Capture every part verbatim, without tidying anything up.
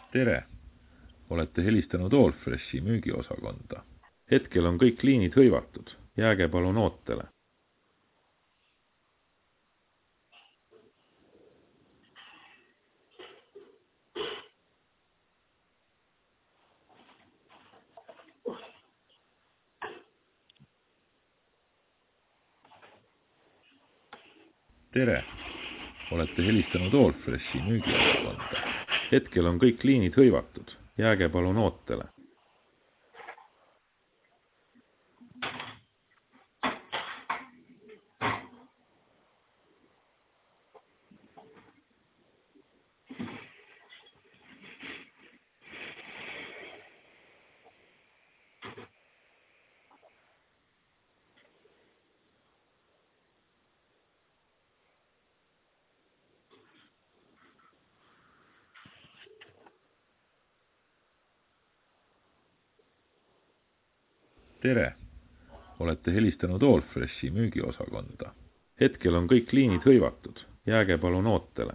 Tere! Olete helistanud Allfreshi müügiosakonda. Hetkel on kõik liinid hõivatud. Jääge palun ootele. Tere! Olete helistanud Allfreshi müügiosakonda. Hetkel on kõik liinid hõivatud. Jääge palun ootele. Tere! Olete helistanud Allfreshi müügiosakonda. Hetkel on kõik liinid hõivatud. Jääge palun ootele.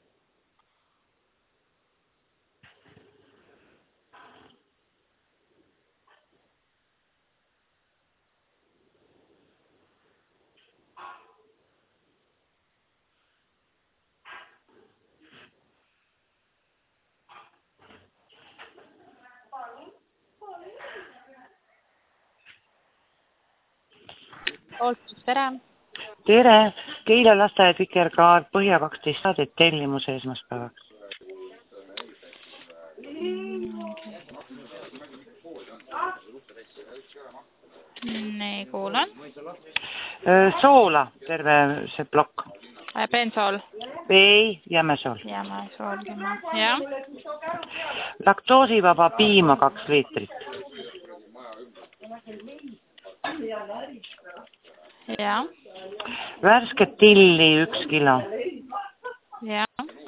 Olfresh, tere! Tere! Keila lasteaed Vikerkaar Põhja kaksteist saadet tellimuse esmaspäevaks. Nii, kuulen. Soola, terve see plokk. Bensool. Ei, jämesool. Jämesool, jah. Laktoosivaba piima kaks liitrit. Ja. Värsket tilli üks kilo. Ja.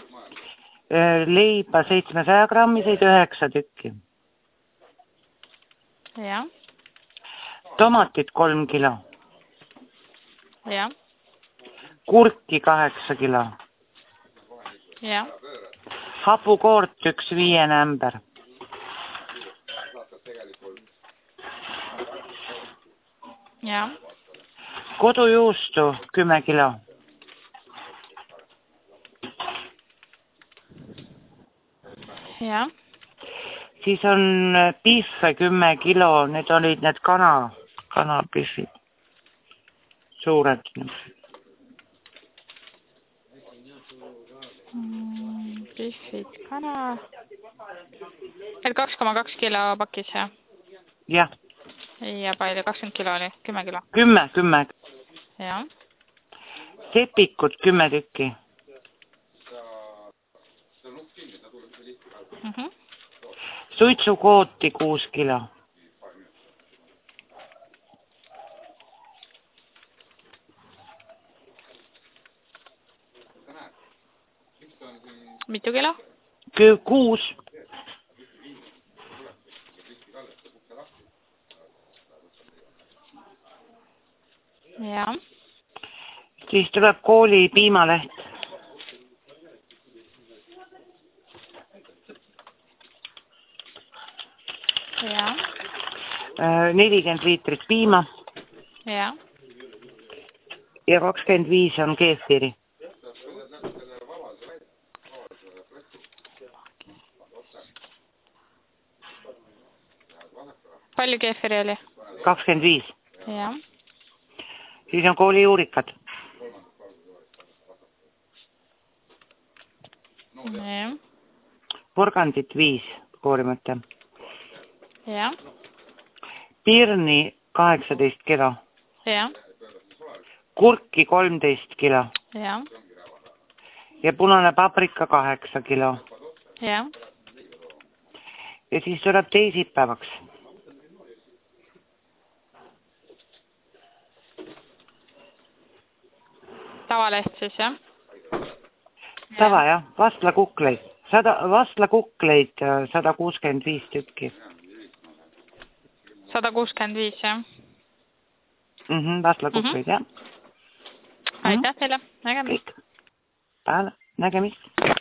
Leiba seitsmesaja grammiseid üheksa tükki. Ja. Tomatit kolm kilo. Ja. Kurki kaheksa kilo. Ja. Hapukoort üks viiene ämber. Ja. Kodujuustu kümme kilo. Ja. Siis on pihve kümme kilo, need olid need kana, kanapihvid. Suured. Mm, pihvid, kana. Et kaks koma kaks kilo pakis, jah? Jah. Ja palju, kakskümmend kilo oli, kümme kilo? Kümme, kümme. Ja. Sepikud kümme tükki. Mm -hmm. Suitsukooti kuus kilo. Mitu kilo? Kü- kuus. Ja. Siis tuleb kooli piimaleht. Ja. nelikümmend liitrit piima. Ja. Ja kakskümmend viis on keefiri. Palju keefiri oli? kakskümmend viis. Ja. Siis on kooli juurikad. Ja. Porgandit viis koorimata. Ja. Pirni kaheksateist kilo. Ja. Kurki kolmteist kilo. Ja. Ja punane paprika kaheksa kilo. Ja. Ja siis tuleb teisipäevaks. Tavaleht siis, jah? Tava, jah. Vastlakukleid. Sada, vastlakukleid sada kuuskümmend viis tükki. sada kuuskümmend viis, jah? Mhm, vastlakukleid, mm -hmm. jah. Aitäh teile. Nägemist. Kõik. Nägemist.